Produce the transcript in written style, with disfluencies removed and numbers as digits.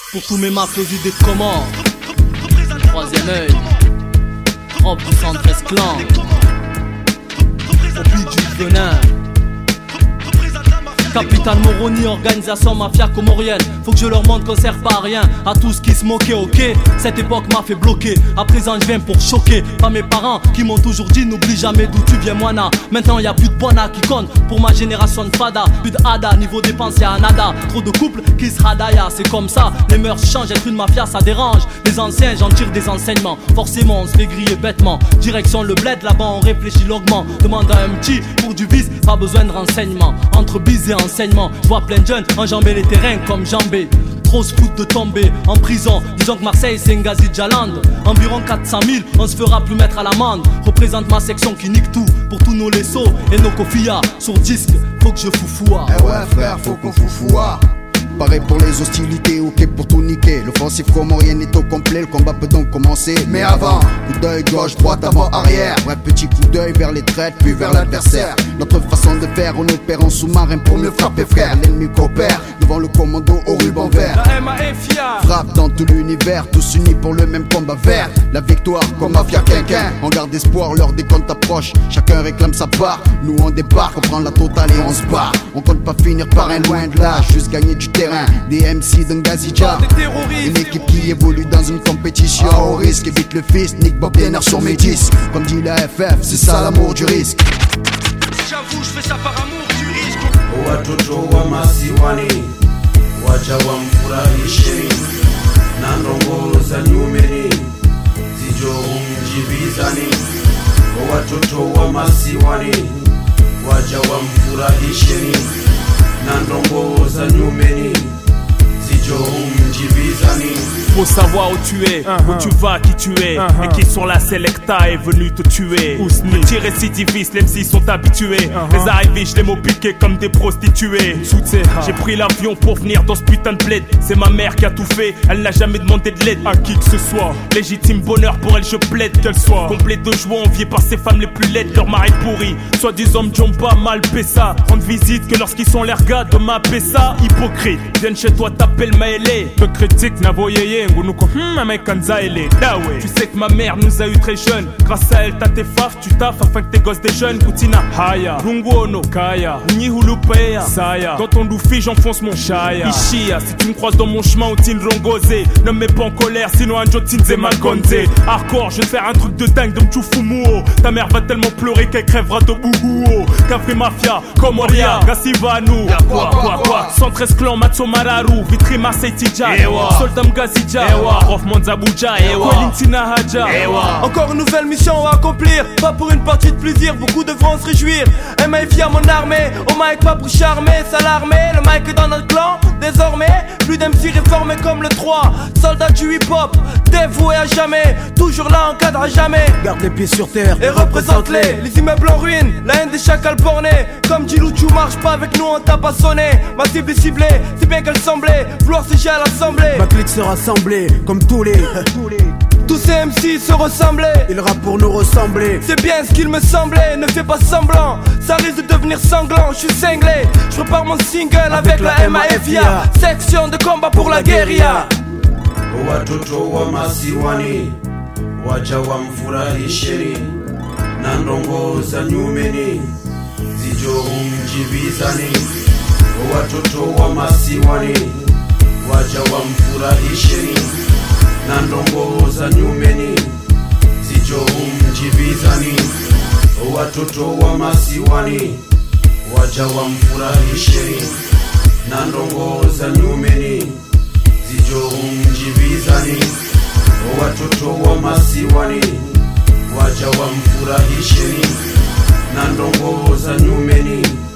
Pour tous mes mafiosi des commandes, troisième œil, robe du 113 clan, au beat du venin. Capitaine Moroni, organisation mafia comorienne. Faut que je leur montre qu'on sert pas à rien. À tous qui se moquaient, ok. Cette époque m'a fait bloquer. À présent je viens pour choquer. Pas mes parents qui m'ont toujours dit n'oublie jamais d'où tu viens, moina. Maintenant y'a plus de bona qui compte pour ma génération de fada. Plus de hada, niveau dépense y'a un nada. Trop de couples qui se radaya, c'est comme ça. Les mœurs changent, être une mafia ça dérange. Les anciens j'en tire des enseignements. Forcément on se fait griller bêtement. Direction le bled, là-bas on réfléchit longuement. Demande à un petit pour du vice, pas besoin de renseignements. Entre bise et enseignement, je vois plein de jeunes enjamber les terrains comme jambé. Trop se foutent de tomber en prison. Disons que Marseille c'est Ngazi Jaland. Environ 400 000, on se fera plus mettre à l'amende. Représente ma section qui nique tout pour tous nos lessos et nos kofia. Sur disque, faut que je foufoua. Eh ouais frère, faut qu'on foufoua. Pareil pour les hostilités, ok pour tout niquer. L'offensive comorienne est au complet, le combat peut donc commencer. Mais avant, coup d'œil gauche, droite, avant, arrière. Ouais, petit coup d'œil vers les traites, puis vers l'adversaire. Notre façon de faire, on opère en sous-marin pour mieux frapper frère. L'ennemi coopère devant le commando au ruban vert. La MAFIA frappe dans tout l'univers, tous unis pour le même combat vert. La victoire comme mafia quinquin. On garde espoir, l'heure des comptes approche. Chacun réclame sa part, nous on débarque, on prend la totale et on se barre. On compte pas finir par un loin de là, juste gagner du terrain. Des MC d'un Gazija, une équipe qui évolue dans une compétition au risque, évite le fils, nique Bob Denner sur mes disques. Comme dit la FF, c'est ça l'amour du risque. J'avoue, je fais ça par amour du risque. Watoto wa masiwani wacha wamfurahishe na ndongo za nyumeni zijo umjibizani. Watoto wa masiwani wacha wamfurahishe na ndongo za nyumeni zijo umjibizani. Faut savoir où tu es, où tu vas, qui tu es, et qui sur la Selecta est venu te tuer. Petits récidivistes, les MCs sont habitués. Les arrivistes, les mots piqués comme des prostituées. J'ai pris l'avion pour venir dans ce putain de bled. C'est ma mère qui a tout fait, elle n'a jamais demandé de l'aide à qui que ce soit. Légitime bonheur pour elle, je plaide qu'elle soit complète de joie, enviée par ces femmes les plus laides. Leur mari pourri, soit disant Djomba, mal pessa. Rendre visite que lorsqu'ils sont les gars de ma pessa. Hypocrite, viennent chez toi, t'appelles Maëlé. Peu critique, n'a voyé. Tu sais que ma mère nous a eu très jeunes. Grâce à elle t'as tes faf, tu taffes afin que tes gosses des jeunes. Kutina Haya, Runguono, Kaya, Nihulupeya, Saya. Dans ton loufi j'enfonce mon chaya. Ishia, si tu me croises dans mon chemin, Outin Rongosé. Ne me mets pas en colère, sinon un jotin c'est mal gonzé. Hardcore, je vais te faire un truc de dingue de Mchoufumuo. Ta mère va tellement pleurer qu'elle crèvera de bougouo. Café Mafia, Comoria, Gassivanu. Quoi 113 clans, Matso Mararu, Vitry Marseille Tidja, Soldat Mgazidja. Hoffman Zabouja, Kolintina Hadja. Encore une nouvelle mission à accomplir, pas pour une partie de plaisir, beaucoup devront se réjouir. MAFIA mon armée, au mic pas pour charmer, s'alarmer, le mic est dans notre clan. Désormais, plus d'MC réformés comme le 3. Soldat du hip-hop, dévoué à jamais, toujours là en cadre à jamais. Garde les pieds sur terre et représente-les. Les immeubles en ruine, la haine des chacals bornés. Comme dit Lou, tu marches pas avec nous, on t'a pas sonné. Ma cible est ciblée, c'est bien qu'elle semblait vouloir siéger à l'assemblée. Ma clique se rassembler, comme tous les tous ces MC se ressemblaient. Ils rappent pour nous ressembler. C'est bien ce qu'il me semblait, ne fais pas semblant. Ça risque de devenir sanglant, je suis cinglé. Je prépare mon single avec la MAFIA. Section de combat pour la guérilla. Watoto wa masiwani wacha wamfurahisheni na ndongo za nyumeni zijo umjibizani. Watoto wa masiwani wacha wamfurahisheni na ndongo za nyumeni zijo umjibizani. Watoto wa masiwani wacha wamfurahisheni na ndongo za nyumeni zijo umjibizani. Watoto wa masiwani wacha wamfurahisheni na ndongo za nyumeni